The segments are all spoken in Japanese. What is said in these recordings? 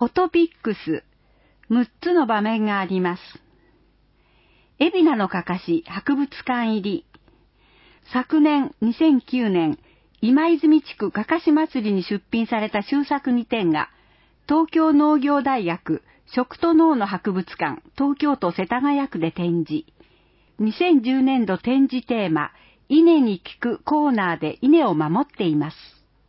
オトピックス、6つの場面があります。海老名のかかし博物館入り。昨年2009年、今泉地区かかし祭りに出品された修作2点が、東京農業大学食と農の博物館東京都世田谷区で展示。2010年度展示テーマ、稲に聞くコーナーで稲を守っています。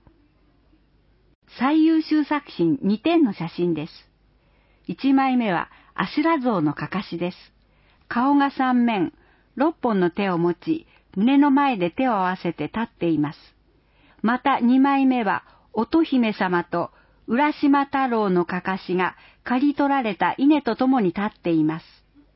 最優秀作品2点の写真です。1枚目は阿修羅像のかかしです。顔が3面、6本の手を持ち、胸の前で手を合わせて立っています。また2枚目は乙姫様と浦島太郎のかかしが刈り取られた稲とともに立っています。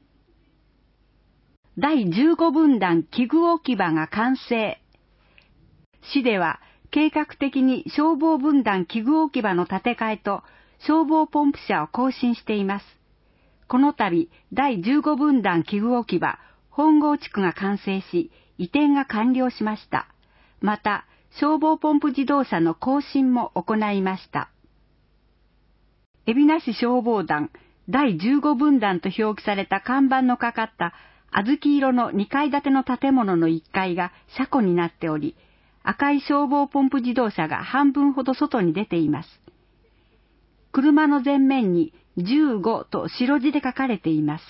第15分団器具置き場が完成。市では計画的に消防分団器具置き場の建て替えと消防ポンプ車を更新しています。この度、第15分団器具置き場、本郷地区が完成し、移転が完了しました。また、消防ポンプ自動車の更新も行いました。海老名市消防団第15分団と表記された看板のかかった小豆色の2階建ての建物の1階が車庫になっており、赤い消防ポンプ自動車が半分ほど外に出ています。車の前面に15と白字で書かれています。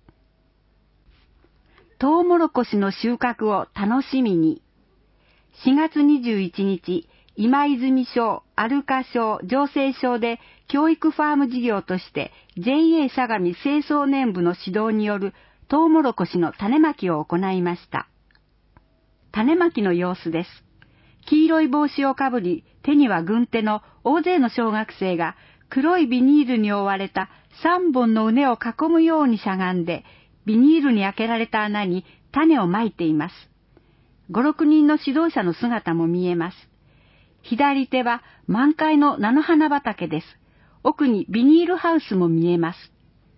トウモロコシの収穫を楽しみに。4月21日、今泉町、アルカ町、城西町で教育ファーム事業として JA 相模清掃年部の指導によるトウモロコシの種まきを行いました。種まきの様子です。黄色い帽子をかぶり、手には軍手の大勢の小学生が黒いビニールに覆われた3本の畝を囲むようにしゃがんで、ビニールに開けられた穴に種をまいています。5、6人の指導者の姿も見えます。左手は満開の菜の花畑です。奥にビニールハウスも見えます。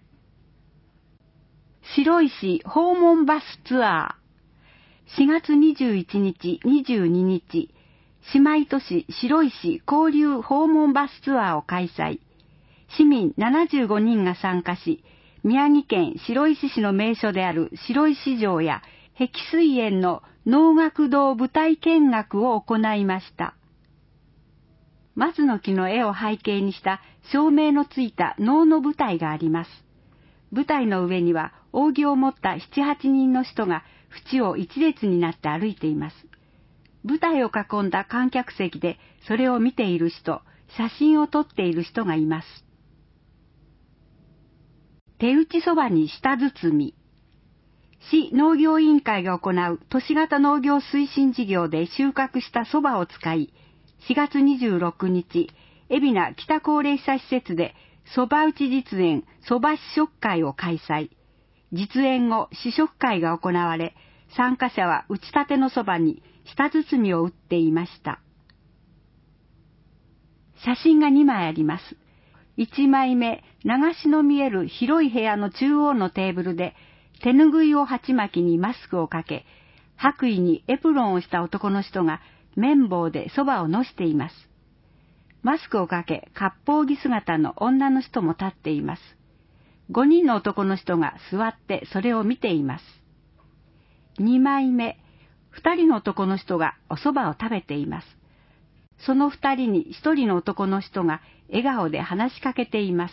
白石訪問バスツアー。4月21日、22日、姉妹都市白石交流訪問バスツアーを開催。市民75人が参加し、宮城県白石市の名所である白石城や碧水園の能楽堂舞台見学を行いました。松の木の絵を背景にした照明のついた能の舞台があります。舞台の上には扇を持った7、8人の人が縁を一列になって歩いています。舞台を囲んだ観客席でそれを見ている人、写真を撮っている人がいます。手打ちそばに舌包み。市農業委員会が行う都市型農業推進事業で収穫したそばを使い、4月26日、海老名北高齢者施設でそば打ち実演そば試食会を開催。実演後試食会が行われ、参加者は打ちたてのそばに舌包みを打っていました。写真が2枚あります。1枚目、流しの見える広い部屋の中央のテーブルで、手ぬぐいを鉢巻きにマスクをかけ、白衣にエプロンをした男の人が綿棒でそばをのしています。マスクをかけ、割烹着姿の女の人も立っています。5人の男の人が座ってそれを見ています。2枚目、2人の男の人がおそばを食べています。その2人に1人の男の人が笑顔で話しかけています。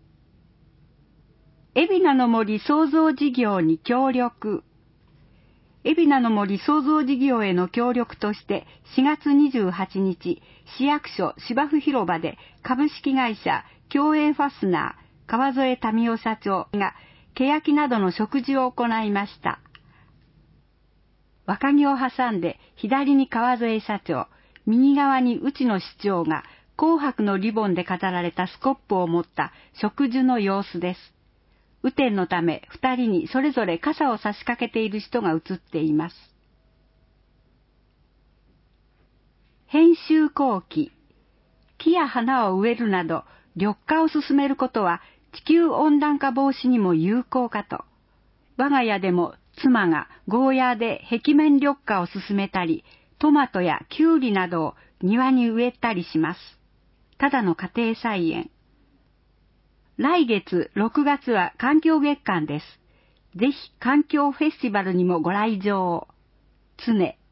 海老名の森創造事業に協力。海老名の森創造事業への協力として4月28日、市役所芝生広場で株式会社共栄ファスナー川添民夫社長が欅などの食事を行いました。若木を挟んで左に川添社長、右側に内野市長が紅白のリボンで飾られたスコップを持った植樹の様子です。雨天のため2人にそれぞれ傘を差し掛けている人が写っています。編集後期。木や花を植えるなど緑化を進めることは地球温暖化防止にも有効かと。我が家でも妻がゴーヤーで壁面緑化を進めたり、トマトやキュウリなどを庭に植えたりします。ただの家庭菜園。 来月6月は環境月間です。ぜひ環境フェスティバルにもご来場を。常。